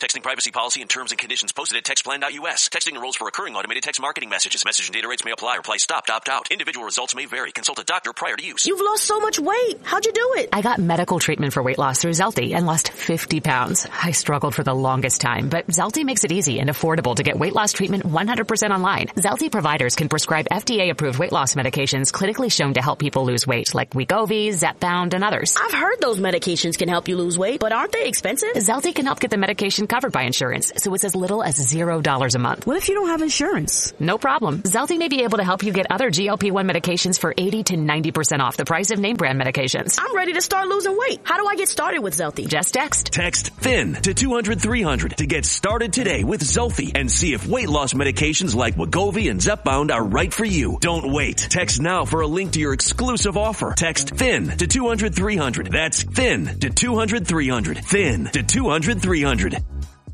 Texting privacy policy and terms and conditions posted at textplan.us. Texting enrolls for recurring automated text marketing messages. Message and data rates may apply. Reply stop, opt out. Individual results may vary. Consult a doctor prior to use. You've lost so much weight. How'd you do it? I got medical treatment for weight loss through Zelty and lost 50 pounds. I struggled for the longest time, but Zelty makes it easy and affordable to get weight loss treatment 100% online. Zelty providers can prescribe FDA-approved weight loss medications clinically shown to help people lose weight, like Wegovy, Zepbound, and others. I've heard those medications can help you lose weight, but aren't they expensive? Zelty can help get the medication covered by insurance, so it's as little as $0 a month. What if you don't have insurance? No problem. Zelty may be able to help you get other GLP-1 medications for 80 to 90% off the price of name brand medications. I'm ready to start losing weight. How do I get started with Zelty? Just text. Text THIN to 200-300 to get started today with Zelty and see if weight loss medications like Wegovy and Zepbound are right for you. Don't wait. Text now for a link to your exclusive offer. Text THIN to 200-300. That's THIN to 200-300. THIN to 200-300.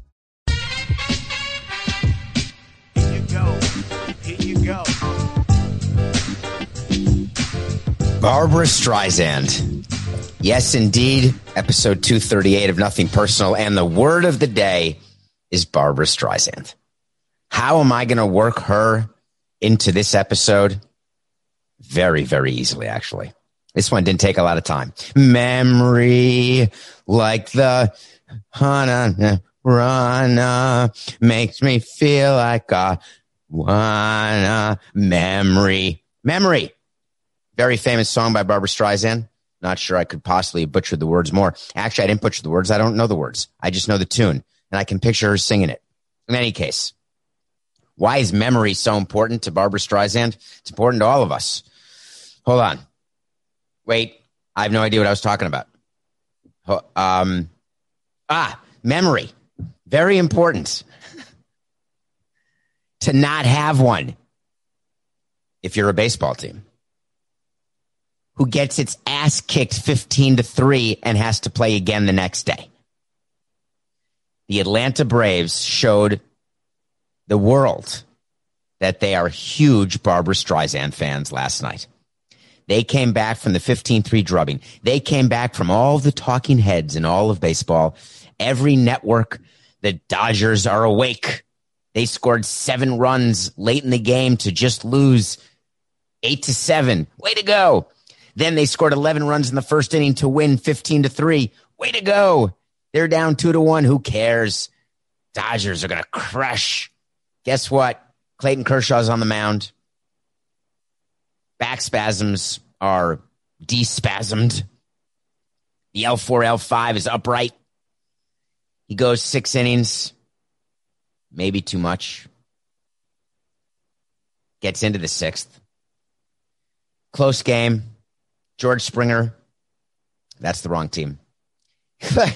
Here you go. Barbra Streisand. Yes, indeed. Episode 238 of Nothing Personal. And the word of the day is Barbra Streisand. How am I going to work her into this episode? Very, very easily, actually. This one didn't take a lot of time. Memory, like the Hana Rana, makes me feel like a wanna. Memory. Very famous song by Barbra Streisand. Not sure I could possibly butcher the words more. Actually, I didn't butcher the words. I don't know the words. I just know the tune, and I can picture her singing it. In any case, why is memory so important to Barbra Streisand? It's important to all of us. Hold on. Wait, I have no idea what I was talking about. Memory. Very important. To not have one. If you're a baseball team who gets its ass kicked 15-3 and has to play again the next day. The Atlanta Braves showed the world that they are huge Barbra Streisand fans last night. They came back from the 15-3 drubbing. They came back from all the talking heads in all of baseball. Every network, the Dodgers are awake. They scored 7 runs late in the game to just lose 8-7. Way to go. Then they scored 11 runs in the first inning to win 15-3. Way to go. They're down 2-1. Who cares? Dodgers are going to crush. Guess what? Clayton Kershaw's on the mound. Back spasms are despasmed. The L4, L5 is upright. He goes 6 innings. Maybe too much. Gets into the 6th. Close game. George Springer. That's the wrong team. I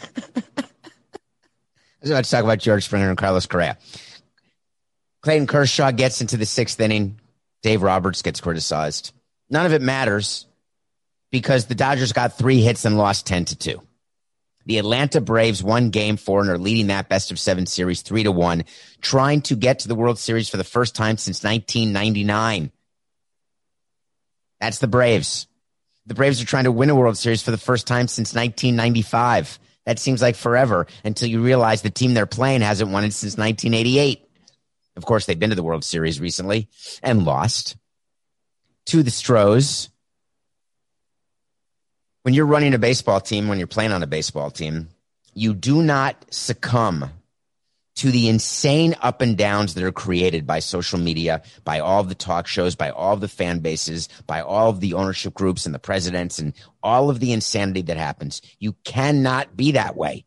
was about to talk about George Springer and Carlos Correa. Clayton Kershaw gets into the 6th inning. Dave Roberts gets criticized. None of it matters because the Dodgers got 3 hits and lost 10-2. The Atlanta Braves won Game 4 and are leading that best-of-7 series 3-1, trying to get to the World Series for the first time since 1999. That's the Braves. The Braves are trying to win a World Series for the first time since 1995. That seems like forever until you realize the team they're playing hasn't won it since 1988. Of course, they've been to the World Series recently and lost to the Stros. When you're running a baseball team, when you're playing on a baseball team, you do not succumb to the insane up and downs that are created by social media, by all of the talk shows, by all of the fan bases, by all of the ownership groups and the presidents and all of the insanity that happens. You cannot be that way.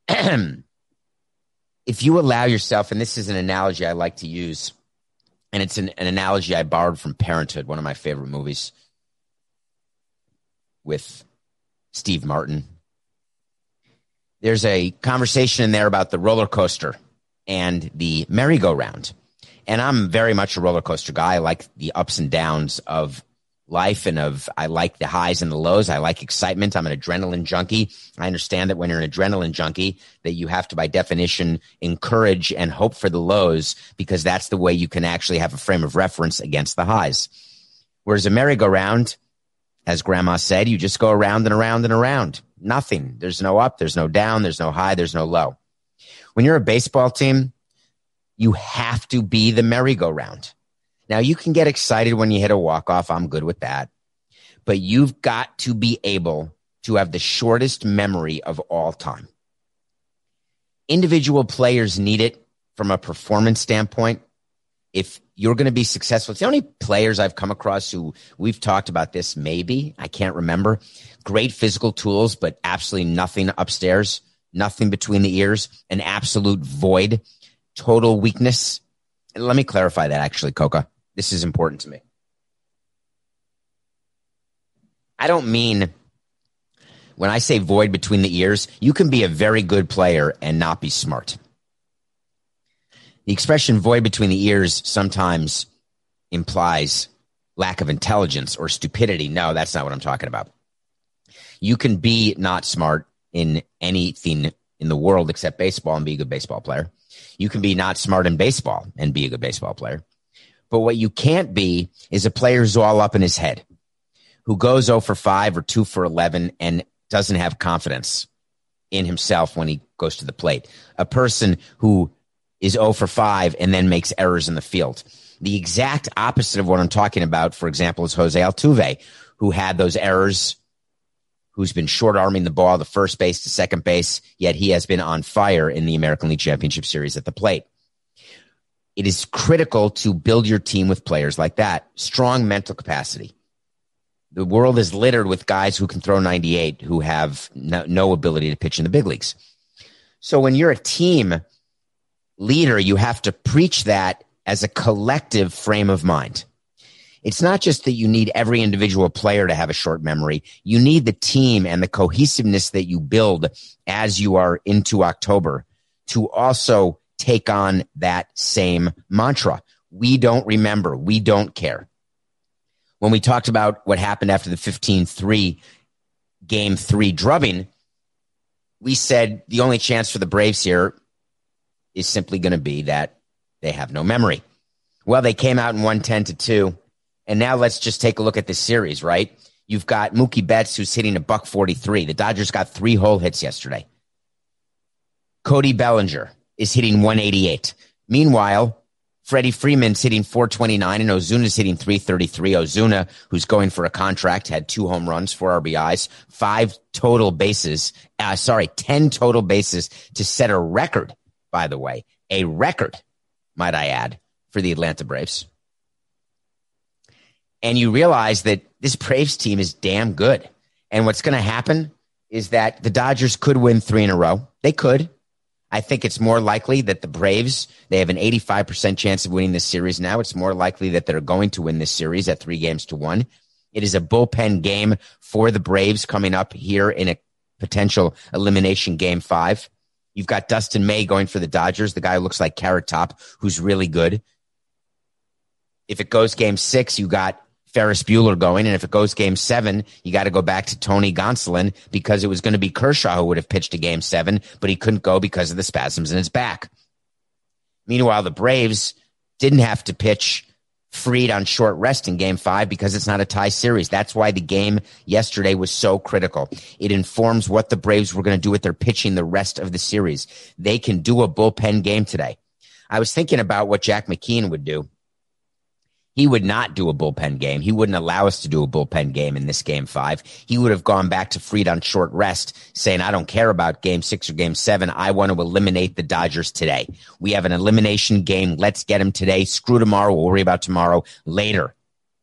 If you allow yourself, and this is an analogy I like to use, and it's an analogy I borrowed from Parenthood, one of my favorite movies with Steve Martin. There's a conversation in there about the roller coaster and the merry-go-round. And I'm very much a roller coaster guy. I like the ups and downs of life I like the highs and the lows. I like excitement. I'm an adrenaline junkie. I understand that when you're an adrenaline junkie, that you have to, by definition, encourage and hope for the lows because that's the way you can actually have a frame of reference against the highs. Whereas a merry-go-round, as Grandma said, you just go around and around and around. Nothing. There's no up. There's no down. There's no high. There's no low. When you're a baseball team, you have to be the merry-go-round. Now, you can get excited when you hit a walk-off. I'm good with that. But you've got to be able to have the shortest memory of all time. Individual players need it from a performance standpoint. If you're going to be successful, it's the only players I've come across who we've talked about this, maybe, I can't remember. Great physical tools, but absolutely nothing upstairs, nothing between the ears, an absolute void, total weakness. And let me clarify that, actually, Coca. This is important to me. I don't mean when I say void between the ears, you can be a very good player and not be smart. The expression void between the ears sometimes implies lack of intelligence or stupidity. No, that's not what I'm talking about. You can be not smart in anything in the world except baseball and be a good baseball player. You can be not smart in baseball and be a good baseball player. But what you can't be is a player who's all up in his head, who goes 0 for 5 or 2 for 11 and doesn't have confidence in himself when he goes to the plate. A person who is 0 for 5 and then makes errors in the field. The exact opposite of what I'm talking about, for example, is Jose Altuve, who had those errors, who's been short-arming the ball to first base to second base, yet he has been on fire in the American League Championship Series at the plate. It is critical to build your team with players like that. Strong mental capacity. The world is littered with guys who can throw 98 who have no ability to pitch in the big leagues. So when you're a team leader, you have to preach that as a collective frame of mind. It's not just that you need every individual player to have a short memory. You need the team and the cohesiveness that you build as you are into October to also take on that same mantra. We don't remember. We don't care. When we talked about what happened after the 15-3 Game 3 drubbing, we said the only chance for the Braves here is simply going to be that they have no memory. Well, they came out and won 10-2. And now let's just take a look at this series, right? You've got Mookie Betts, who's hitting a $143. The Dodgers got 3 whole hits yesterday. Cody Bellinger is hitting 188. Meanwhile, Freddie Freeman's hitting 429 and Ozuna's hitting 333. Ozuna, who's going for a contract, had 2 home runs, 4 RBIs, 10 total bases to set a record, by the way, a record, might I add, for the Atlanta Braves. And you realize that this Braves team is damn good. And what's going to happen is that the Dodgers could win 3 in a row. They could. I think it's more likely that the Braves, they have an 85% chance of winning this series now. It's more likely that they're going to win this series at 3-1. It is a bullpen game for the Braves coming up here in a potential elimination Game 5. You've got Dustin May going for the Dodgers, the guy who looks like Carrot Top, who's really good. If it goes Game 6, you got Ferris Bueller going, and if it goes Game 7, you got to go back to Tony Gonsolin because it was going to be Kershaw who would have pitched a Game 7, but he couldn't go because of the spasms in his back. Meanwhile, the Braves didn't have to pitch Fried on short rest in Game 5 because it's not a tie series. That's why the game yesterday was so critical. It informs what the Braves were going to do with their pitching the rest of the series. They can do a bullpen game today. I was thinking about what Jack McKeon would do. He would not do a bullpen game. He wouldn't allow us to do a bullpen game in this Game 5. He would have gone back to Fried on short rest, saying, I don't care about Game 6 or Game 7. I want to eliminate the Dodgers today. We have an elimination game. Let's get him today. Screw tomorrow. We'll worry about tomorrow later.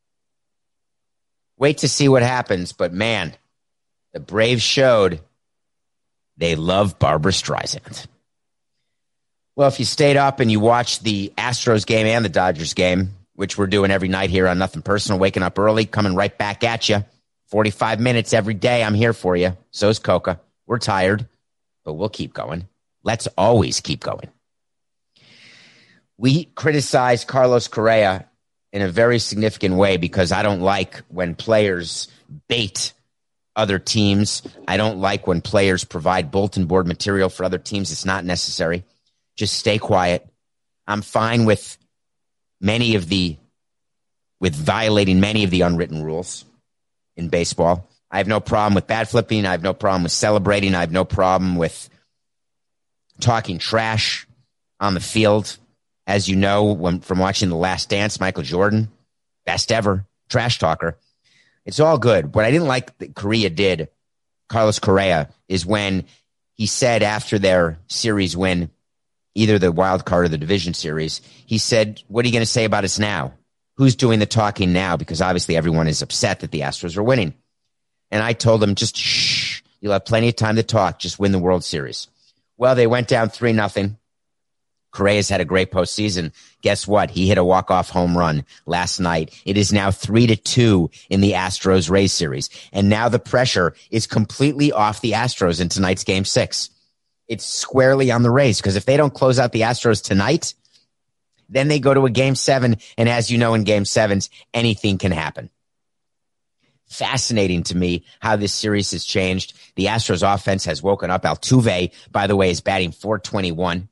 Wait to see what happens. But, man, the Braves showed they love Barbra Streisand. Well, if you stayed up and you watched the Astros game and the Dodgers game, which we're doing every night here on Nothing Personal, waking up early, coming right back at you. 45 minutes every day. I'm here for you. So's Coca. We're tired, but we'll keep going. Let's always keep going. We criticize Carlos Correa in a very significant way because I don't like when players bait other teams. I don't like when players provide bulletin board material for other teams. It's not necessary. Just stay quiet. I'm fine with violating many of the unwritten rules in baseball. I have no problem with bat flipping. I have no problem with celebrating. I have no problem with talking trash on the field. As you know, from watching The Last Dance, Michael Jordan, best ever, trash talker. It's all good. What I didn't like that Carlos Correa, is when he said after their series win, either the wild card or the division series, he said, what are you going to say about us now? Who's doing the talking now? Because obviously everyone is upset that the Astros are winning. And I told him, just shh, you'll have plenty of time to talk. Just win the World Series. Well, they went down 3-0. Correa's had a great postseason. Guess what? He hit a walk-off home run last night. It is now 3-2 in the Astros-Rays series. And now the pressure is completely off the Astros in tonight's Game 6. It's squarely on the Rays, because if they don't close out the Astros tonight, then they go to a Game 7. And as you know, in Game 7s, anything can happen. Fascinating to me how this series has changed. The Astros offense has woken up. Altuve, by the way, is batting .421.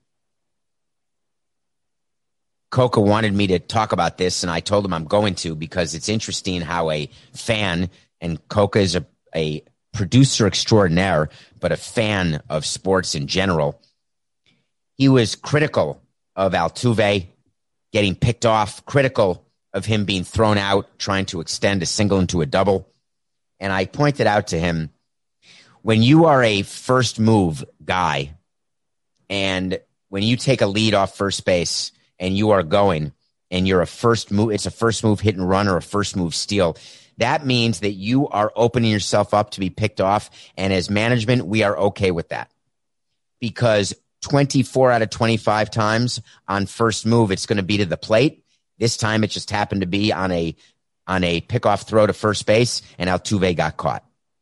Coca wanted me to talk about this, and I told him I'm going to, because it's interesting how a fan, and Coca is a producer extraordinaire, but a fan of sports in general. He was critical of Altuve getting picked off, critical of him being thrown out, trying to extend a single into a double. And I pointed out to him, when you are a first move guy, and when you take a lead off first base and you are going, and you're a first move, it's a first move hit and run or a first move steal. That means that you are opening yourself up to be picked off. And as management, we are okay with that, because 24 out of 25 times on first move, it's going to be to the plate. This time it just happened to be on a pickoff throw to first base, and Altuve got caught.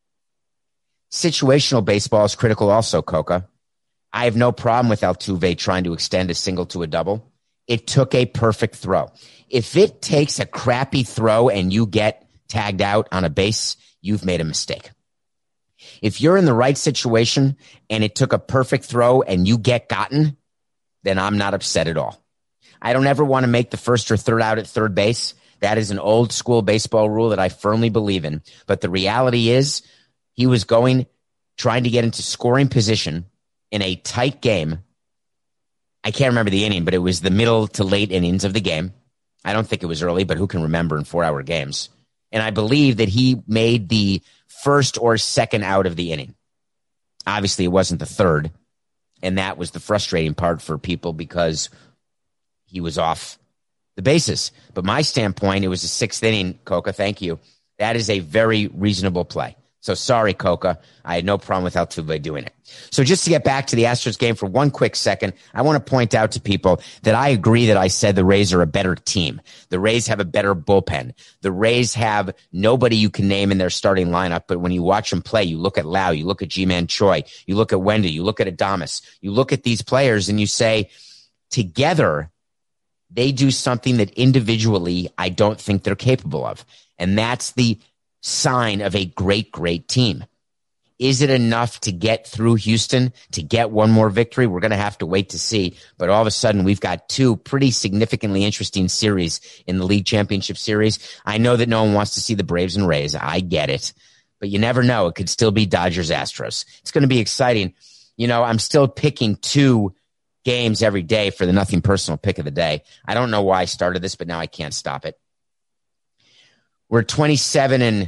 Situational baseball is critical also, Coca. I have no problem with Altuve trying to extend a single to a double. It took a perfect throw. If it takes a crappy throw and you get tagged out on a base, you've made a mistake. If you're in the right situation and it took a perfect throw and you get gotten, then I'm not upset at all. I don't ever want to make the first or third out at third base. That is an old school baseball rule that I firmly believe in. But the reality is, he was trying to get into scoring position in a tight game. I can't remember the inning, but it was the middle to late innings of the game. I don't think it was early, but who can remember in 4-hour games? And I believe that he made the first or second out of the inning. Obviously, it wasn't the third. And that was the frustrating part for people, because he was off the bases. But my standpoint, it was a sixth inning, Coca. Thank you. That is a very reasonable play. So sorry, Coca. I had no problem with Altuve doing it. So just to get back to the Astros game for one quick second, I want to point out to people that I agree that I said the Rays are a better team. The Rays have a better bullpen. The Rays have nobody you can name in their starting lineup, but when you watch them play, you look at Lau, you look at Ji-Man Choi, you look at Wendell, you look at Adames, you look at these players and you say, together, they do something that individually I don't think they're capable of. And that's the sign of a great, great team. Is it enough to get through Houston, to get one more victory? We're going to have to wait to see. But all of a sudden, we've got two pretty significantly interesting series in the League Championship Series. I know that no one wants to see the Braves and Rays. I get it. But you never know. It could still be Dodgers-Astros. It's going to be exciting. You know, I'm still picking two games every day for the Nothing Personal pick of the day. I don't know why I started this, but now I can't stop it. We're 27-23.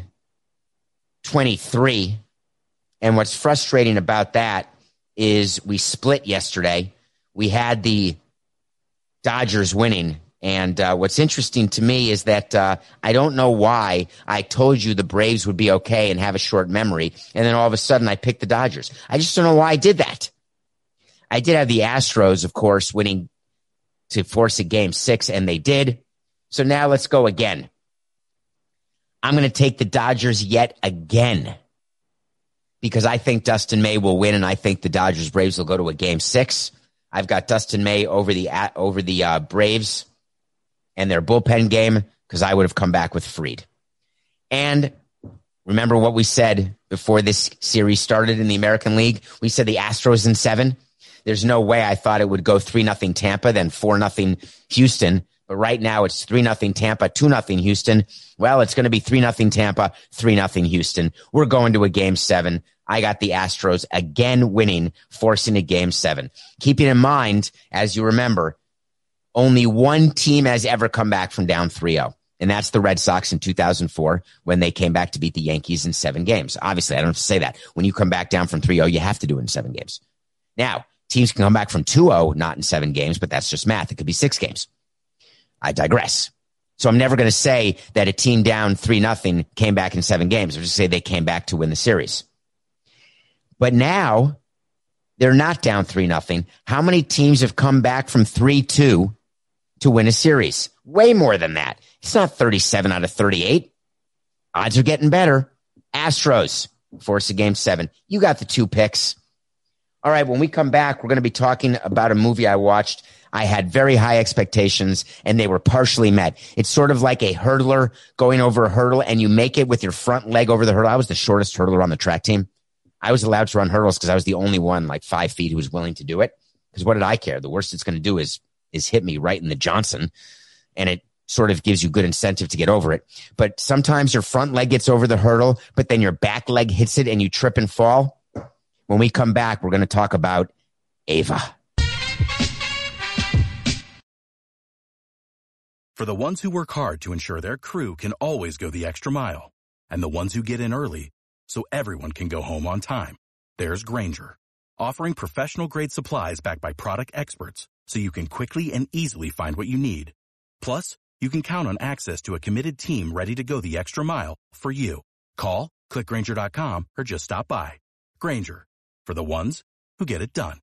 And what's frustrating about that is we split yesterday. We had the Dodgers winning. And what's interesting to me is that I don't know why I told you the Braves would be okay and have a short memory. And then all of a sudden I picked the Dodgers. I just don't know why I did that. I did have the Astros, of course, winning to force a Game 6, and they did. So now let's go again. I'm going to take the Dodgers yet again, because I think Dustin May will win, and I think the Dodgers Braves will go to a Game 6. I've got Dustin May over the Braves and their bullpen game, because I would have come back with Fried. And remember what we said before this series started in the American League? We said the Astros in 7. There's no way I thought it would go 3-0 Tampa, then 4-0 Houston. But right now it's 3-0 Tampa, 2-0 Houston. Well, it's going to be 3-0 Tampa, 3-0 Houston. We're going to a Game 7. I got the Astros again winning, forcing a Game 7. Keeping in mind, as you remember, only one team has ever come back from down 3-0, and that's the Red Sox in 2004 when they came back to beat the Yankees in 7 games. Obviously, I don't have to say that. When you come back down from 3-0, you have to do it in 7 games. Now, teams can come back from 2-0, not in 7 games, but that's just math. It could be 6 games. I digress. So I'm never going to say that a team down 3-0 came back in 7 games. I'll just say they came back to win the series. But now they're not down 3-0. How many teams have come back from 3-2 to win a series? Way more than that. It's not 37 out of 38. Odds are getting better. Astros force a Game 7. You got the 2 picks. All right, when we come back, we're going to be talking about a movie I watched. I had very high expectations, and they were partially met. It's sort of like a hurdler going over a hurdle, and you make it with your front leg over the hurdle. I was the shortest hurdler on the track team. I was allowed to run hurdles because I was the only one, like 5 feet, who was willing to do it. Because what did I care? The worst it's going to do is hit me right in the Johnson, and it sort of gives you good incentive to get over it. But sometimes your front leg gets over the hurdle, but then your back leg hits it and you trip and fall. When we come back, we're going to talk about Ava. For the ones who work hard to ensure their crew can always go the extra mile, and the ones who get in early so everyone can go home on time, there's Grainger, offering professional-grade supplies backed by product experts so you can quickly and easily find what you need. Plus, you can count on access to a committed team ready to go the extra mile for you. Call, click Grainger.com, or just stop by. Grainger, for the ones who get it done.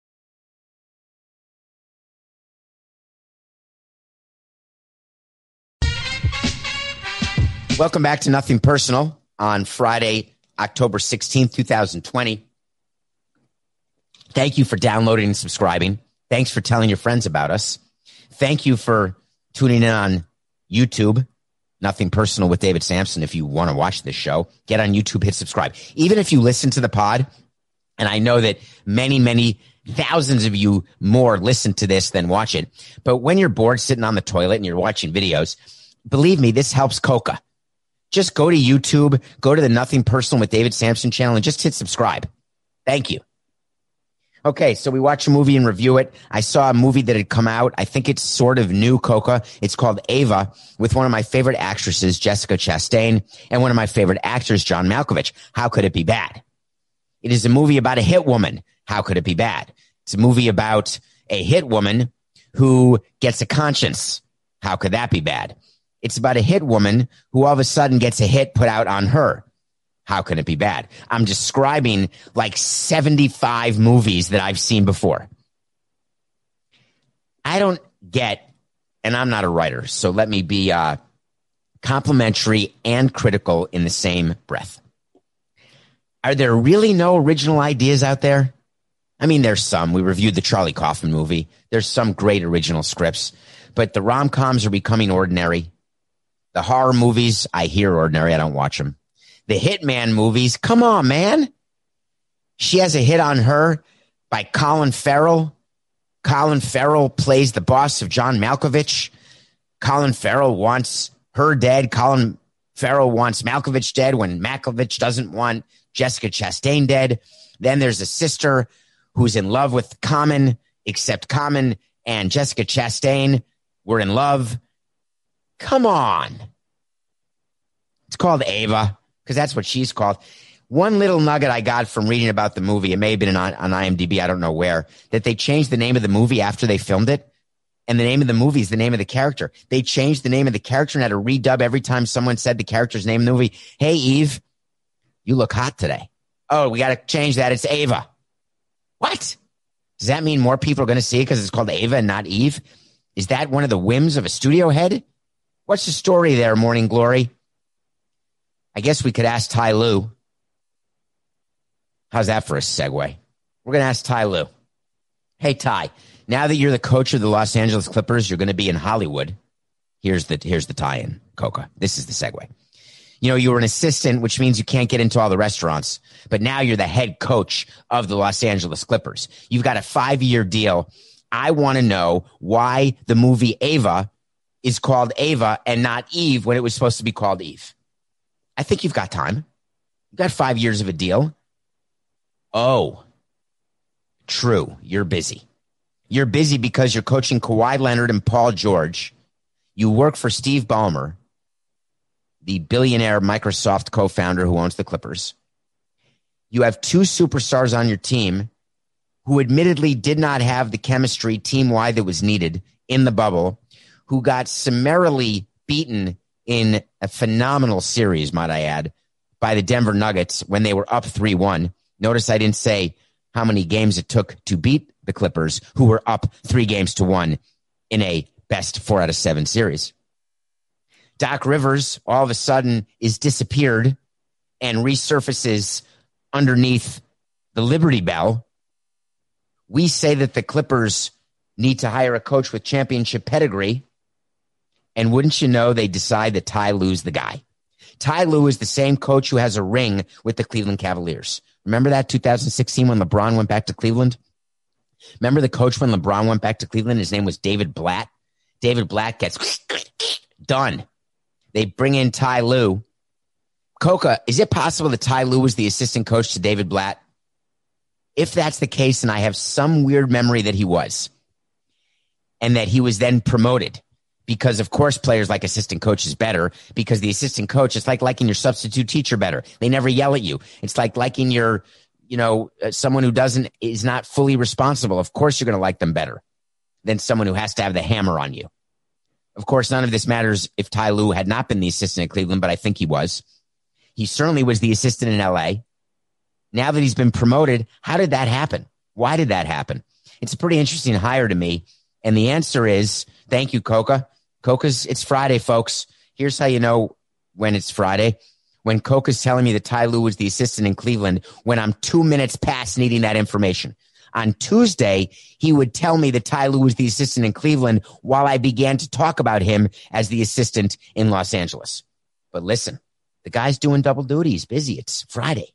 Welcome back to Nothing Personal on Friday, October 16th, 2020. Thank you for downloading and subscribing. Thanks for telling your friends about us. Thank you for tuning in on YouTube, Nothing Personal with David Sampson. If you want to watch this show, get on YouTube, hit subscribe. Even if you listen to the pod, and I know that many, many thousands of you more listen to this than watch it, but when you're bored sitting on the toilet and you're watching videos, believe me, this helps Coca. Just go to YouTube, go to the Nothing Personal with David Sampson channel, and just hit subscribe. Thank you. Okay, so we watch a movie and review it. I saw a movie that had come out. I think it's sort of new, Coca. It's called Ava, with one of my favorite actresses, Jessica Chastain, and one of my favorite actors, John Malkovich. How could it be bad? It is a movie about a hit woman. How could it be bad? It's a movie about a hit woman who gets a conscience. How could that be bad? It's about a hit woman who all of a sudden gets a hit put out on her. How can it be bad? I'm describing like 75 movies that I've seen before. I don't get, and I'm not a writer, so let me be complimentary and critical in the same breath. Are there really no original ideas out there? I mean, there's some. We reviewed the Charlie Kaufman movie. There's some great original scripts, but the rom-coms are becoming ordinary. The horror movies, I hear ordinary. I don't watch them. The Hitman movies, come on, man. She has a hit on her by Colin Farrell. Colin Farrell plays the boss of John Malkovich. Colin Farrell wants her dead. Colin Farrell wants Malkovich dead when Malkovich doesn't want Jessica Chastain dead. Then there's a sister who's in love with Common, except Common and Jessica Chastain were in love. Come on. It's called Ava, because that's what she's called. One little nugget I got from reading about the movie, it may have been on IMDb, I don't know where, that they changed the name of the movie after they filmed it. And the name of the movie is the name of the character. They changed the name of the character and had to redub every time someone said the character's name in the movie. Hey, Eve, you look hot today. Oh, we got to change that. It's Ava. What? Does that mean more people are going to see it because it's called Ava and not Eve? Is that one of the whims of a studio head? What's the story there, Morning Glory? I guess we could ask Ty Lue. How's that for a segue? We're going to ask Ty Lue. Hey, Ty, now that you're the coach of the Los Angeles Clippers, you're going to be in Hollywood. Here's the tie-in, Coca. This is the segue. You know, you were an assistant, which means you can't get into all the restaurants. But now you're the head coach of the Los Angeles Clippers. You've got a 5-year deal. I want to know why the movie Ava is called Ava and not Eve when it was supposed to be called Eve. I think you've got time. You've got 5 years of a deal. Oh, true. You're busy. You're busy because you're coaching Kawhi Leonard and Paul George. You work for Steve Ballmer, the billionaire Microsoft co-founder who owns the Clippers. You have two superstars on your team who admittedly did not have the chemistry team-wide that was needed in the bubble, who got summarily beaten in a phenomenal series, might I add, by the Denver Nuggets when they were up 3-1. Notice I didn't say how many games it took to beat the Clippers, who were up 3-1 in a best 4 out of 7 series. Doc Rivers all of a sudden is disappeared and resurfaces underneath the Liberty Bell. We say that the Clippers need to hire a coach with championship pedigree. And wouldn't you know, they decide that Ty Lue's the guy. Ty Lue is the same coach who has a ring with the Cleveland Cavaliers. Remember that 2016 when LeBron went back to Cleveland? Remember the coach when LeBron went back to Cleveland? His name was David Blatt. David Blatt gets done. They bring in Ty Lue. Coca, is it possible that Ty Lue was the assistant coach to David Blatt? If that's the case, and I have some weird memory that he was, and that he was then promoted, because of course players like assistant coaches better, because the assistant coach, it's like liking your substitute teacher better. They never yell at you. It's like liking your, someone who is not fully responsible. Of course you're going to like them better than someone who has to have the hammer on you. Of course, none of this matters if Ty Lue had not been the assistant at Cleveland, but I think he was. He certainly was the assistant in LA. Now that he's been promoted, how did that happen? Why did that happen? It's a pretty interesting hire to me. And the answer is, thank you, Coca. It's Friday, folks. Here's how you know when it's Friday. When Coca's telling me that Ty Lue was the assistant in Cleveland, when I'm 2 minutes past needing that information. On Tuesday, he would tell me that Ty Lue was the assistant in Cleveland while I began to talk about him as the assistant in Los Angeles. But listen, the guy's doing double duty. He's busy. It's Friday.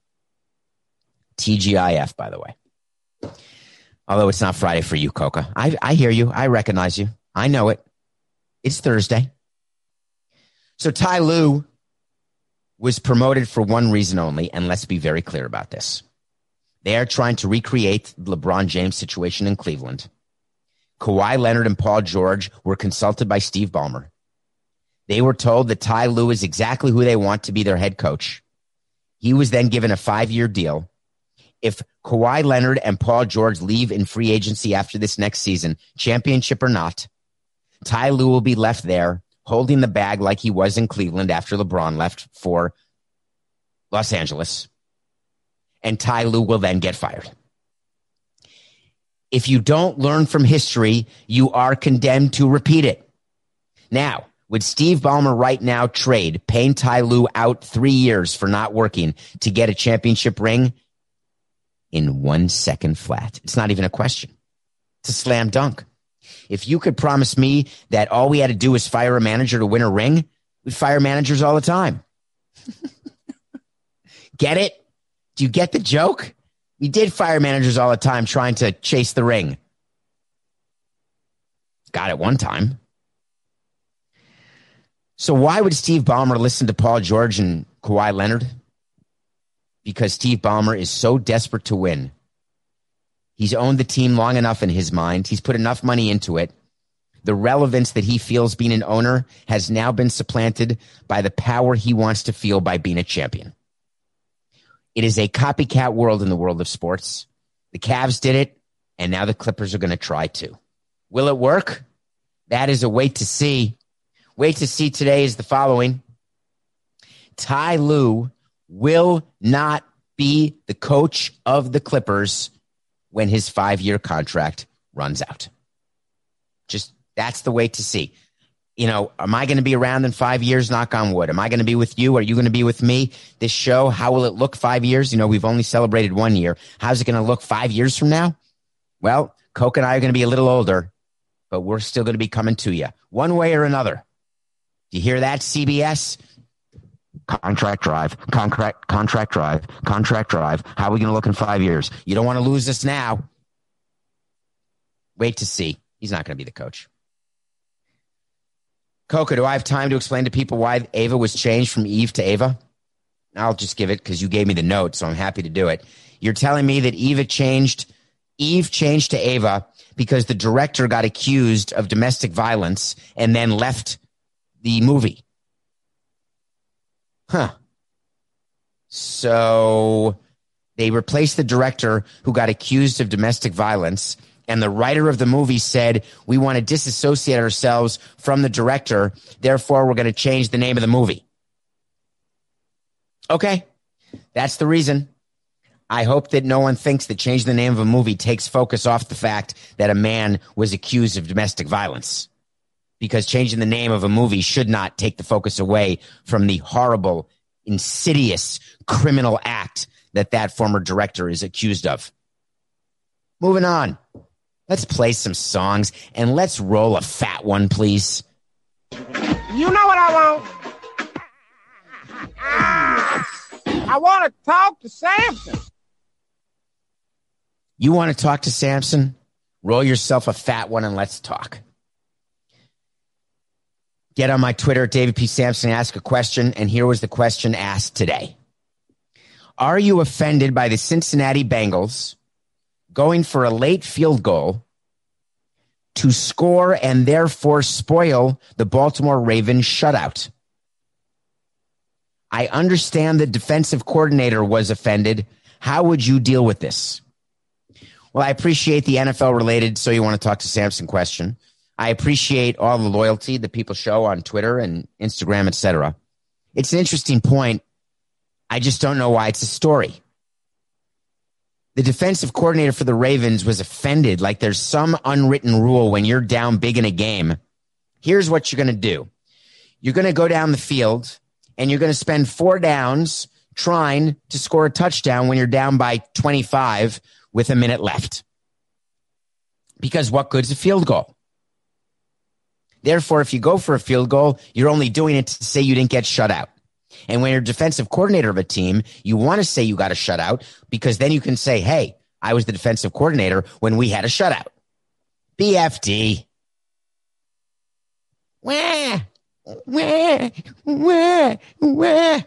TGIF, by the way. Although it's not Friday for you, Coca. I hear you. I recognize you. I know it. It's Thursday. So Ty Lue was promoted for one reason only, and let's be very clear about this. They are trying to recreate the LeBron James situation in Cleveland. Kawhi Leonard and Paul George were consulted by Steve Ballmer. They were told that Ty Lue is exactly who they want to be their head coach. He was then given a 5-year deal. If Kawhi Leonard and Paul George leave in free agency after this next season, championship or not, Ty Lue will be left there holding the bag like he was in Cleveland after LeBron left for Los Angeles. And Ty Lue will then get fired. If you don't learn from history, you are condemned to repeat it. Now, would Steve Ballmer right now trade paying Ty Lue out 3 years for not working to get a championship ring? In 1 second flat. It's not even a question. It's a slam dunk. If you could promise me that all we had to do was fire a manager to win a ring, we'd fire managers all the time. Get it? Do you get the joke? We did fire managers all the time trying to chase the ring. Got it one time. So why would Steve Ballmer listen to Paul George and Kawhi Leonard? Because Steve Ballmer is so desperate to win. He's owned the team long enough in his mind. He's put enough money into it. The relevance that he feels being an owner has now been supplanted by the power he wants to feel by being a champion. It is a copycat world in the world of sports. The Cavs did it, and now the Clippers are going to try to. Will it work? That is a wait to see. Wait to see today is the following. Ty Lue will not be the coach of the Clippers when his 5-year contract runs out. Just that's the way to see. Am I going to be around in 5 years? Knock on wood. Am I going to be with you? Are you going to be with me? This show, how will it look 5 years? We've only celebrated 1 year. How's it going to look 5 years from now? Well, Coke and I are going to be a little older, but we're still going to be coming to you one way or another. Do you hear that, CBS? Contract drive. How are we going to look in 5 years? You don't want to lose us now. Wait to see. He's not going to be the coach. Coca, do I have time to explain to people why Ava was changed from Eve to Ava? I'll just give it because you gave me the note, so I'm happy to do it. You're telling me that Eve changed to Ava because the director got accused of domestic violence and then left the movie. Huh. So they replaced the director who got accused of domestic violence, and the writer of the movie said, we want to disassociate ourselves from the director, therefore we're going to change the name of the movie. Okay, that's the reason. I hope that no one thinks that changing the name of a movie takes focus off the fact that a man was accused of domestic violence. Because changing the name of a movie should not take the focus away from the horrible, insidious criminal act that former director is accused of. Moving on. Let's play some songs and let's roll a fat one, please. You know what I want? I want to talk to Samson. You want to talk to Samson? Roll yourself a fat one and let's talk. Get on my Twitter at David P. Sampson and ask a question. And here was the question asked today. Are you offended by the Cincinnati Bengals going for a late field goal to score and therefore spoil the Baltimore Ravens shutout? I understand the defensive coordinator was offended. How would you deal with this? Well, I appreciate the NFL related, so you want to talk to Samson question. I appreciate all the loyalty that people show on Twitter and Instagram, etc. It's an interesting point. I just don't know why it's a story. The defensive coordinator for the Ravens was offended, like there's some unwritten rule when you're down big in a game. Here's what you're going to do. You're going to go down the field and you're going to spend 4 downs trying to score a touchdown when you're down by 25 with a minute left. Because what good's a field goal? Therefore, if you go for a field goal, you're only doing it to say you didn't get shut out. And when you're defensive coordinator of a team, you want to say you got a shutout because then you can say, hey, I was the defensive coordinator when we had a shutout. BFD. Wah, wah, wah, wah.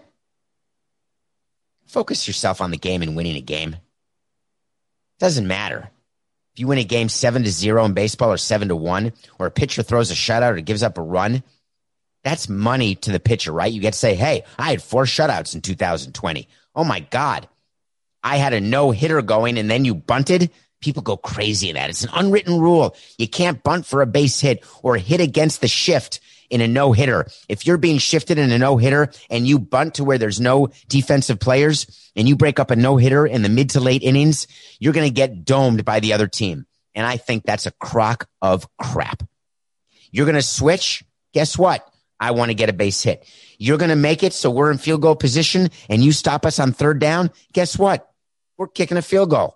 Focus yourself on the game and winning a game. Doesn't matter. If you win a game 7-0 in baseball or 7-1, or a pitcher throws a shutout or gives up a run, that's money to the pitcher, right? You get to say, hey, I had 4 shutouts in 2020. Oh my God. I had a no-hitter going and then you bunted. People go crazy in that. It's an unwritten rule. You can't bunt for a base hit or hit against the shift in a no-hitter. If you're being shifted in a no-hitter and you bunt to where there's no defensive players and you break up a no-hitter in the mid to late innings, you're going to get domed by the other team. And I think that's a crock of crap. You're going to switch. Guess what? I want to get a base hit. You're going to make it so we're in field goal position and you stop us on 3rd down. Guess what? We're kicking a field goal.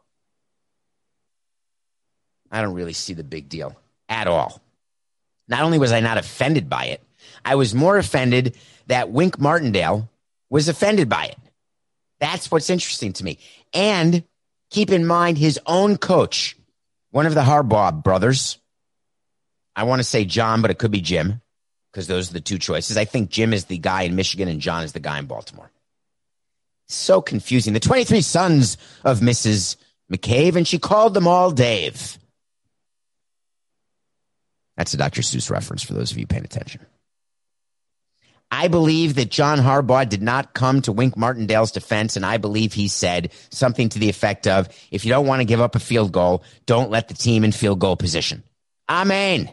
I don't really see the big deal at all. Not only was I not offended by it, I was more offended that Wink Martindale was offended by it. That's what's interesting to me. And keep in mind his own coach, one of the Harbaugh brothers. I want to say John, but it could be Jim, because those are the 2 choices. I think Jim is the guy in Michigan and John is the guy in Baltimore. So confusing. The 23 sons of Mrs. McCabe, and she called them all Dave. That's a Dr. Seuss reference for those of you paying attention. I believe that John Harbaugh did not come to Wink Martindale's defense, and I believe he said something to the effect of, if you don't want to give up a field goal, don't let the team in field goal position. Amen.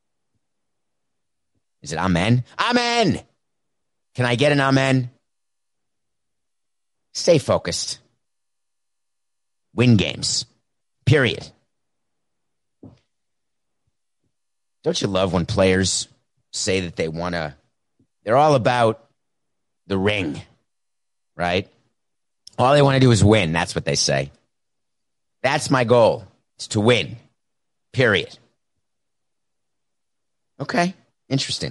Is it amen? Amen. Can I get an amen? Stay focused. Win games. Period. Don't you love when players say that they want to, they're all about the ring, right? All they want to do is win. That's what they say. That's my goal, is to win. Period. Okay. Interesting.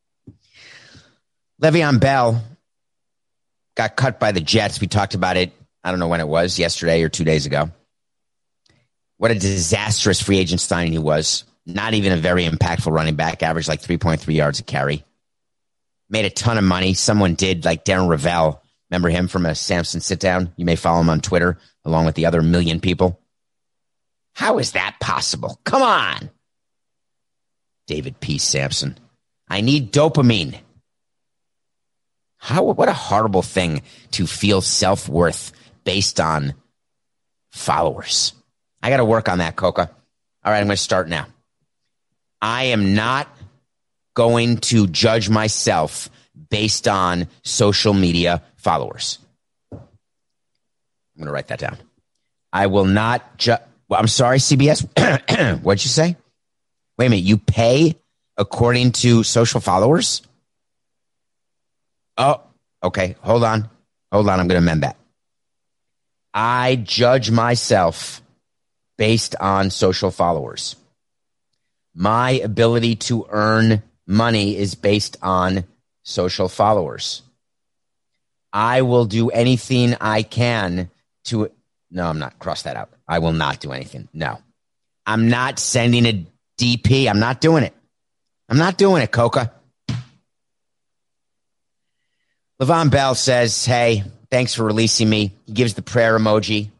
Le'Veon Bell got cut by the Jets. We talked about it, I don't know when it was, yesterday or 2 days ago. What a disastrous free agent signing he was. Not even a very impactful running back, averaged like 3.3 yards a carry. Made a ton of money. Someone did, like Darren Ravel, Remember him from a Samson sit down? You may follow him on Twitter along with the other million people. How is that possible? Come on. David P. Sampson. I need dopamine. What a horrible thing to feel self-worth based on followers. I got to work on that, Coca. All right, I'm going to start now. I am not going to judge myself based on social media followers. I'm going to write that down. I will not judge. Well, I'm sorry, CBS. What'd you say? Wait a minute. You pay according to social followers? Oh, okay. Hold on. I'm going to amend that. I judge myself based on social followers. My ability to earn money is based on social followers. I will do anything I can to... No, I'm not. Cross that out. I will not do anything. No. I'm not sending a DP. I'm not doing it. I'm not doing it, Coca. Le'Veon Bell says, hey, thanks for releasing me. He gives the prayer emoji.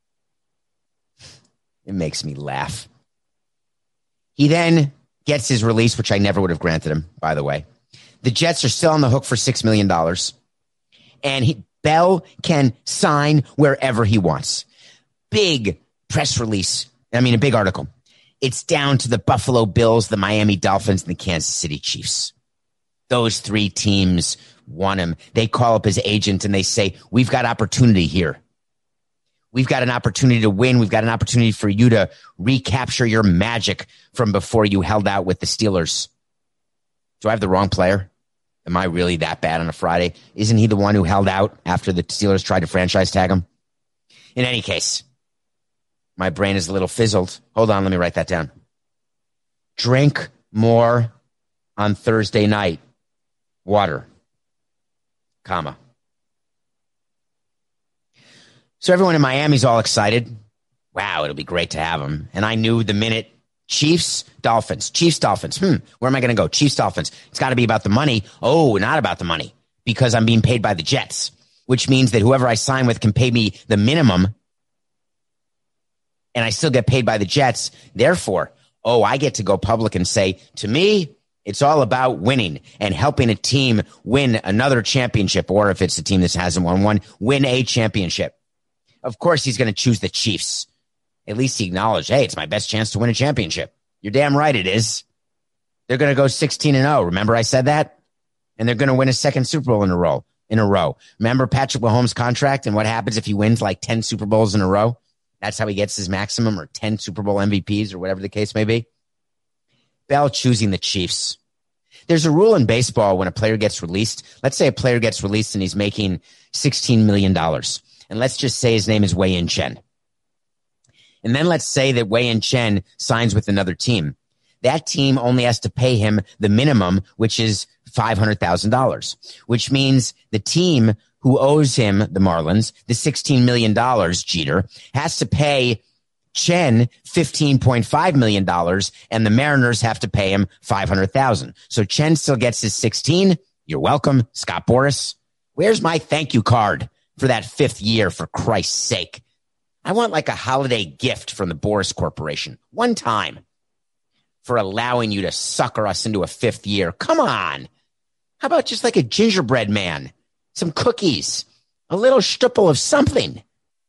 It makes me laugh. He then gets his release, which I never would have granted him, by the way. The Jets are still on the hook for $6 million. And Bell can sign wherever he wants. Big press release. I mean, a big article. It's down to the Buffalo Bills, the Miami Dolphins, and the Kansas City Chiefs. Those three teams want him. They call up his agent and they say, we've got opportunity here. We've got an opportunity to win. We've got an opportunity for you to recapture your magic from before you held out with the Steelers. Do I have the wrong player? Am I really that bad on a Friday? Isn't he the one who held out after the Steelers tried to franchise tag him? In any case, my brain is a little fizzled. Hold on, let me write that down. Drink more on Thursday night. Water. Comma. So everyone in Miami's all excited. Wow, it'll be great to have him. And I knew the minute Chiefs, Dolphins. Where am I going to go? Chiefs, Dolphins. It's got to be about the money. Oh, not about the money, because I'm being paid by the Jets, which means that whoever I sign with can pay me the minimum, and I still get paid by the Jets. Therefore, I get to go public and say, to me, it's all about winning and helping a team win another championship, or if it's a team that hasn't won one, win a championship. Of course, he's going to choose the Chiefs. At least he acknowledged, hey, it's my best chance to win a championship. You're damn right it is. They're going to go 16-0. Remember I said that? And they're going to win a second Super Bowl in a row. Remember Patrick Mahomes' contract and what happens if he wins like 10 Super Bowls in a row? That's how he gets his maximum, or 10 Super Bowl MVPs, or whatever the case may be. Bell choosing the Chiefs. There's a rule in baseball when a player gets released. Let's say a player gets released and he's making $16 million. And let's just say his name is Wei-Yin Chen. And then let's say that Wei-Yin Chen signs with another team. That team only has to pay him the minimum, which is $500,000, which means the team who owes him, the Marlins, the $16 million, Jeter, has to pay Chen $15.5 million, and the Mariners have to pay him $500,000. So Chen still gets his 16. You're welcome, Scott Boras. Where's my thank you card for that 5th year, for Christ's sake? I want like a holiday gift from the Boras Corporation. One time for allowing you to sucker us into a 5th year. Come on. How about just like a gingerbread man? Some cookies, a little stipple of something.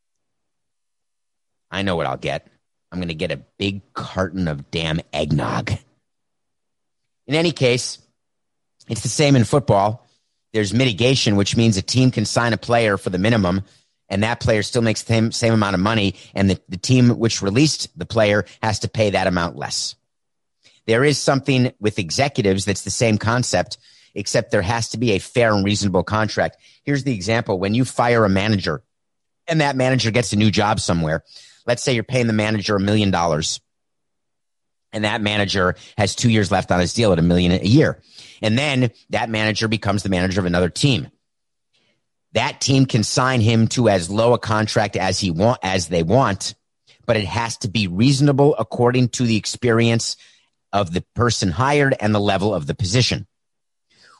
I know what I'll get. I'm going to get a big carton of damn eggnog. In any case, it's the same in football. There's mitigation, which means a team can sign a player for the minimum, and that player still makes the same amount of money, and the team which released the player has to pay that amount less. There is something with executives that's the same concept, except there has to be a fair and reasonable contract. Here's the example. When you fire a manager and that manager gets a new job somewhere, let's say you're paying the manager $1 million, and that manager has 2 years left on his deal at $1 million a year. And then that manager becomes the manager of another team. That team can sign him to as low a contract as they want, but it has to be reasonable according to the experience of the person hired and the level of the position.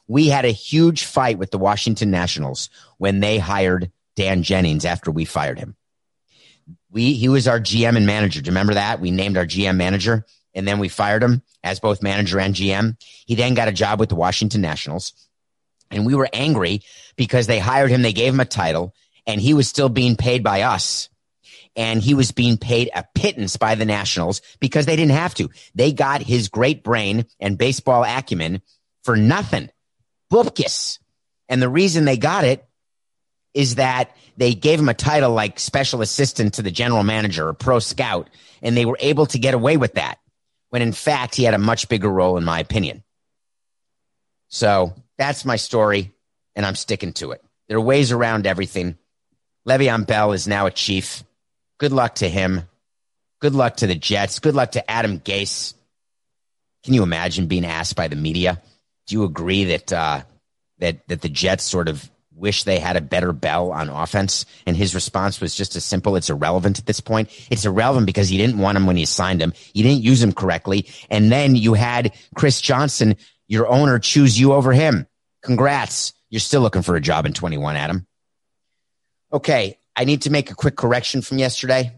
We had a huge fight with the Washington Nationals when they hired Dan Jennings after we fired him. He was our GM and manager. Do you remember that? We named our GM manager, and then we fired him as both manager and GM. He then got a job with the Washington Nationals, and we were angry because they hired him. They gave him a title, and he was still being paid by us, and he was being paid a pittance by the Nationals because they didn't have to. They got his great brain and baseball acumen for nothing. Bupkis. And the reason they got it is that they gave him a title like special assistant to the general manager or pro scout, and they were able to get away with that when in fact he had a much bigger role in my opinion. So that's my story, and I'm sticking to it. There are ways around everything. Le'Veon Bell is now a Chief. Good luck to him. Good luck to the Jets. Good luck to Adam Gase. Can you imagine being asked by the media? Do you agree that the Jets sort of wish they had a better Bell on offense? And his response was just as simple. It's irrelevant at this point. It's irrelevant because you didn't want him when you signed him. You didn't use him correctly. And then you had Chris Johnson, your owner, choose you over him. Congrats. You're still looking for a job in 21, Adam. Okay, I need to make a quick correction from yesterday.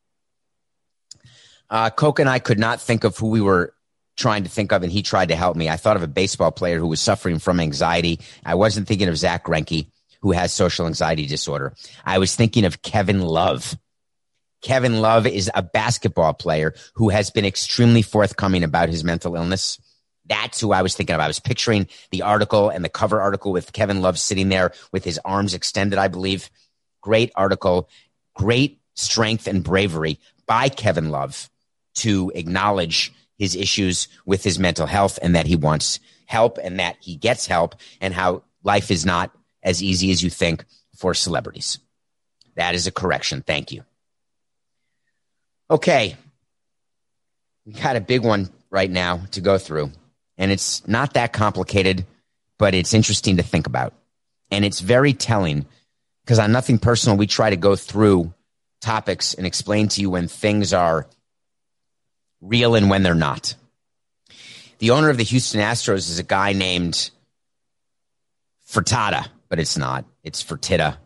Coke and I could not think of who we were trying to think of, and he tried to help me. I thought of a baseball player who was suffering from anxiety. I wasn't thinking of Zach Greinke, who has social anxiety disorder. I was thinking of Kevin Love. Kevin Love is a basketball player who has been extremely forthcoming about his mental illness. That's who I was thinking of. I was picturing the article and the cover article with Kevin Love sitting there with his arms extended, I believe. Great article, great strength and bravery by Kevin Love to acknowledge his issues with his mental health and that he wants help and that he gets help and how life is not as easy as you think for celebrities. That is a correction. Thank you. Okay. We got a big one right now to go through, and it's not that complicated, but it's interesting to think about. And it's very telling because on Nothing Personal, we try to go through topics and explain to you when things are real and when they're not. The owner of the Houston Astros is a guy named Fertitta, but it's not. It's Fertitta.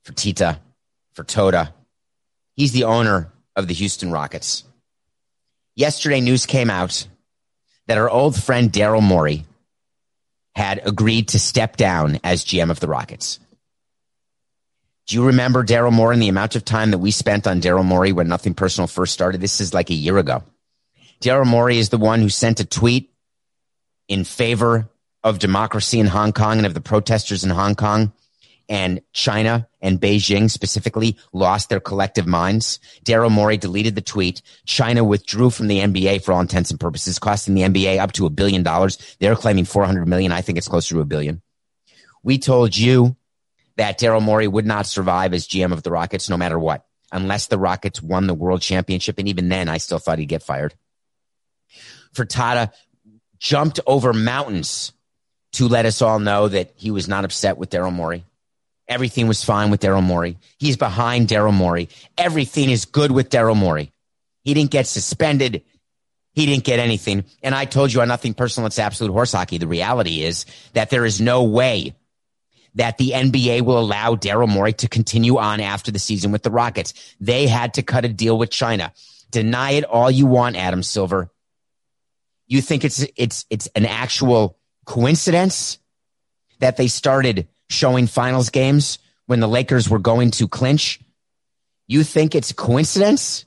He's the owner of the Houston Rockets. Yesterday, news came out that our old friend Daryl Morey had agreed to step down as GM of the Rockets. Do you remember Daryl Morey and the amount of time that we spent on Daryl Morey when Nothing Personal first started? This is like a year ago. Daryl Morey is the one who sent a tweet in favor of democracy in Hong Kong and of the protesters in Hong Kong, and China and Beijing specifically lost their collective minds. Daryl Morey deleted the tweet. China withdrew from the NBA for all intents and purposes, costing the NBA up to $1 billion. They're claiming $400 million. I think it's closer to $1 billion. We told you that Daryl Morey would not survive as GM of the Rockets no matter what, unless the Rockets won the world championship. And even then, I still thought he'd get fired. Fertitta jumped over mountains to let us all know that he was not upset with Daryl Morey. Everything was fine with Daryl Morey. He's behind Daryl Morey. Everything is good with Daryl Morey. He didn't get suspended. He didn't get anything. And I told you on Nothing Personal, it's absolute horse hockey. The reality is that there is no way that the NBA will allow Daryl Morey to continue on after the season with the Rockets. They had to cut a deal with China. Deny it all you want, Adam Silver. You think it's an actual coincidence that they started showing finals games when the Lakers were going to clinch? You think it's a coincidence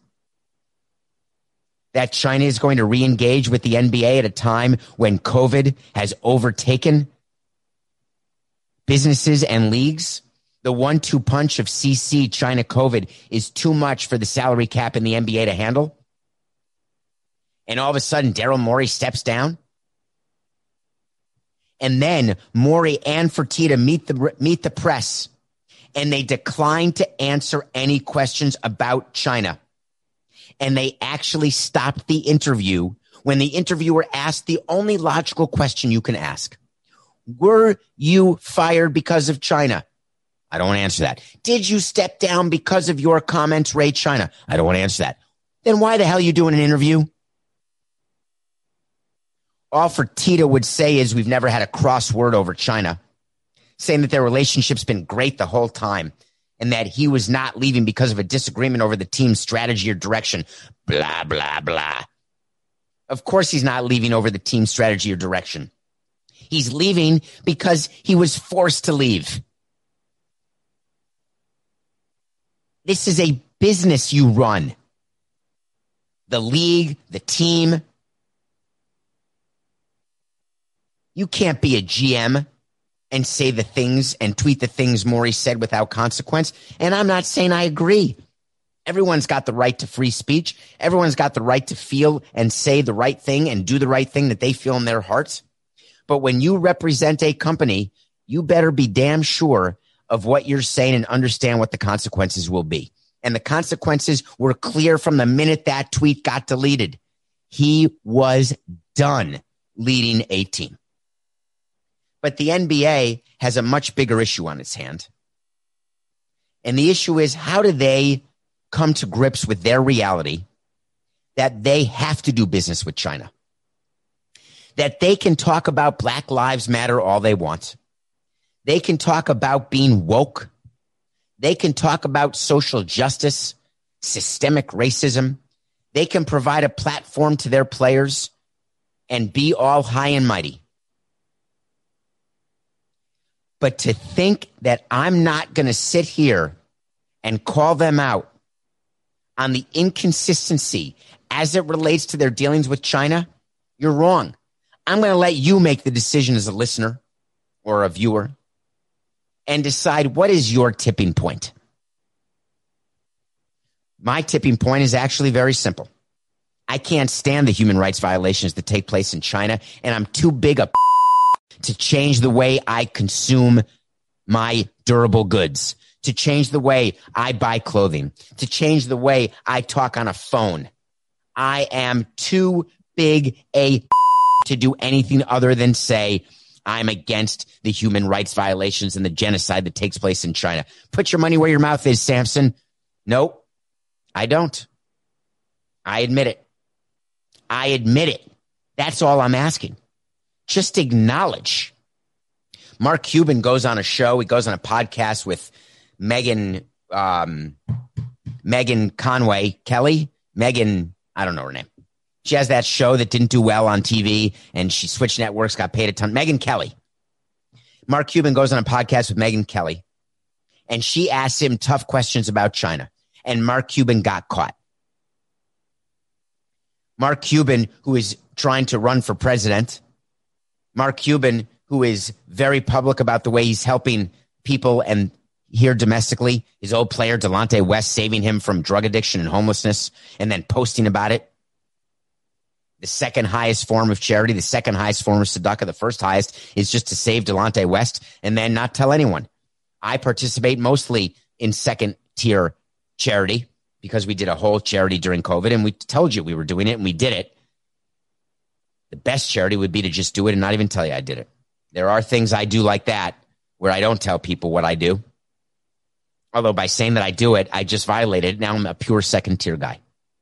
that China is going to re-engage with the NBA at a time when COVID has overtaken businesses and leagues? The 1-2 punch of CC, China, COVID is too much for the salary cap in the NBA to handle? And all of a sudden, Daryl Morey steps down? And then Morey and Fertitta meet the press, and they decline to answer any questions about China. And they actually stopped the interview when the interviewer asked the only logical question you can ask. Were you fired because of China? I don't want to answer that. Did you step down because of your comments, Ray China? I don't want to answer that. Then why the hell are you doing an interview? All Fertitta would say is we've never had a cross word over China, saying that their relationship's been great the whole time and that he was not leaving because of a disagreement over the team's strategy or direction. Blah, blah, blah. Of course he's not leaving over the team's strategy or direction. He's leaving because he was forced to leave. This is a business you run. The league, the team. You can't be a GM and say the things and tweet the things Maury said without consequence. And I'm not saying I agree. Everyone's got the right to free speech. Everyone's got the right to feel and say the right thing and do the right thing that they feel in their hearts. But when you represent a company, you better be damn sure of what you're saying and understand what the consequences will be. And the consequences were clear from the minute that tweet got deleted. He was done leading a team. But the NBA has a much bigger issue on its hand. And the issue is, how do they come to grips with their reality that they have to do business with China? That they can talk about Black Lives Matter all they want. They can talk about being woke. They can talk about social justice, systemic racism. They can provide a platform to their players and be all high and mighty. But to think that I'm not going to sit here and call them out on the inconsistency as it relates to their dealings with China, you're wrong. I'm going to let you make the decision as a listener or a viewer and decide what is your tipping point. My tipping point is actually very simple. I can't stand the human rights violations that take place in China, and I'm too big a to change the way I consume my durable goods, to change the way I buy clothing, to change the way I talk on a phone. I am too big a to do anything other than say I'm against the human rights violations and the genocide that takes place in China. Put your money where your mouth is, Samson. Nope, I don't. I admit it. I admit it. That's all I'm asking. Just acknowledge. Mark Cuban goes on a show. He goes on a podcast with Megan Conway Kelly. Megan, I don't know her name. She has that show that didn't do well on TV, and she switched networks, got paid a ton. Megan Kelly. Mark Cuban goes on a podcast with Megan Kelly, and she asks him tough questions about China, and Mark Cuban got caught. Mark Cuban, who is trying to run for president, Mark Cuban, who is very public about the way he's helping people and here domestically, his old player Delonte West saving him from drug addiction and homelessness and then posting about it. The second highest form of charity, the second highest form of tzedakah, the first highest is just to save Delonte West and then not tell anyone. I participate mostly in second tier charity because we did a whole charity during COVID and we told you we were doing it and we did it. The best charity would be to just do it and not even tell you I did it. There are things I do like that where I don't tell people what I do. Although by saying that I do it, I just violated it. Now I'm a pure second tier guy.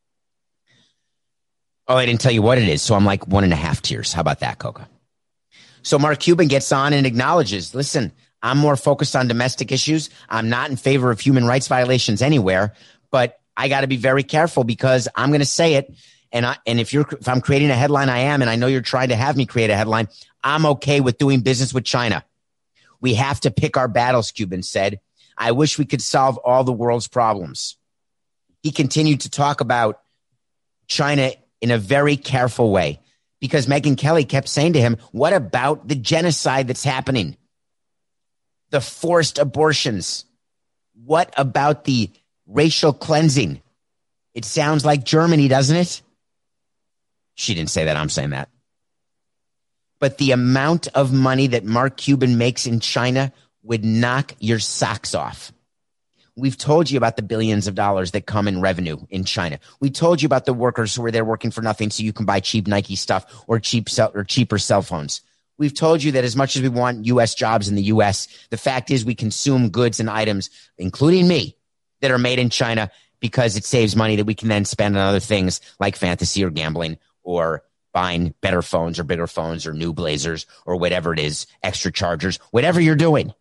Oh, I didn't tell you what it is. So I'm like 1.5 tiers. How about that, Coca? So Mark Cuban gets on and acknowledges, listen, I'm more focused on domestic issues. I'm not in favor of human rights violations anywhere, but I got to be very careful because I'm going to say it. And if I'm creating a headline, I am, and I know you're trying to have me create a headline, I'm okay with doing business with China. We have to pick our battles, Cuban said. I wish we could solve all the world's problems. He continued to talk about China in a very careful way because Megyn Kelly kept saying to him, what about the genocide that's happening? The forced abortions? What about the racial cleansing? It sounds like Germany, doesn't it? She didn't say that. I'm saying that. But the amount of money that Mark Cuban makes in China would knock your socks off. We've told you about the billions of dollars that come in revenue in China. We told you about the workers who are there working for nothing so you can buy cheap Nike stuff or cheaper cell phones. We've told you that as much as we want U.S. jobs in the U.S., the fact is we consume goods and items, including me, that are made in China because it saves money that we can then spend on other things like fantasy or gambling or buying better phones or bigger phones or new Blazers or whatever it is, extra chargers, whatever you're doing.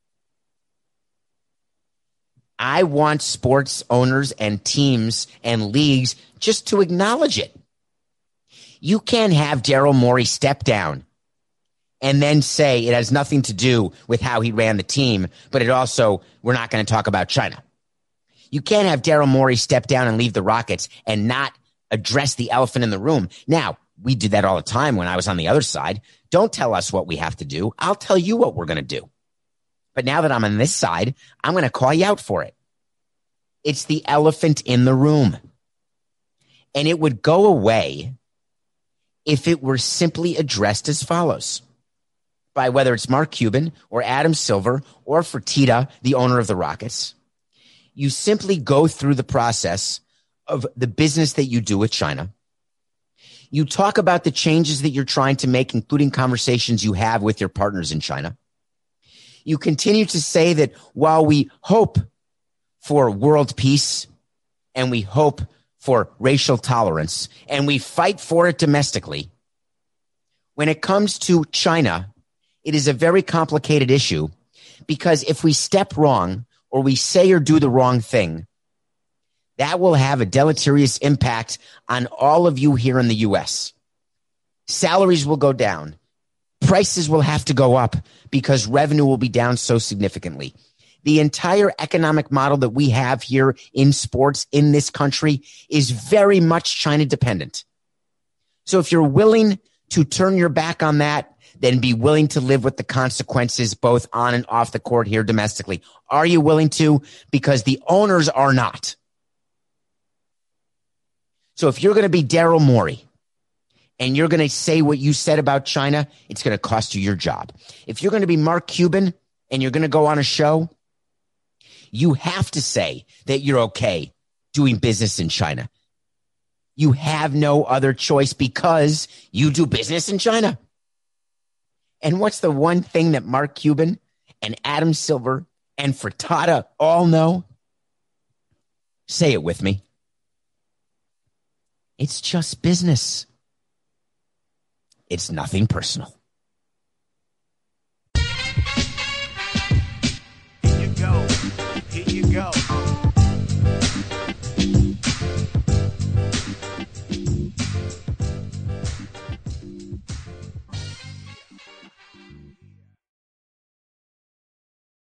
I want sports owners and teams and leagues just to acknowledge it. You can't have Daryl Morey step down and then say it has nothing to do with how he ran the team, but it also, we're not going to talk about China. You can't have Daryl Morey step down and leave the Rockets and not address the elephant in the room. Now, we did that all the time when I was on the other side. Don't tell us what we have to do. I'll tell you what we're going to do. But now that I'm on this side, I'm going to call you out for it. It's the elephant in the room. And it would go away if it were simply addressed as follows. By whether it's Mark Cuban or Adam Silver or Fertitta, the owner of the Rockets. You simply go through the process of the business that you do with China. You talk about the changes that you're trying to make, including conversations you have with your partners in China. You continue to say that while we hope for world peace and we hope for racial tolerance and we fight for it domestically, when it comes to China, it is a very complicated issue because if we step wrong or we say or do the wrong thing, that will have a deleterious impact on all of you here in the U.S. Salaries will go down. Prices will have to go up because revenue will be down so significantly. The entire economic model that we have here in sports in this country is very much China dependent. So if you're willing to turn your back on that, then be willing to live with the consequences both on and off the court here domestically. Are you willing to? Because the owners are not. So if you're going to be Daryl Morey and you're going to say what you said about China, it's going to cost you your job. If you're going to be Mark Cuban and you're going to go on a show, you have to say that you're okay doing business in China. You have no other choice because you do business in China. And what's the one thing that Mark Cuban and Adam Silver and Fertitta all know? Say it with me. It's just business. It's nothing personal. Here you go. Here you go.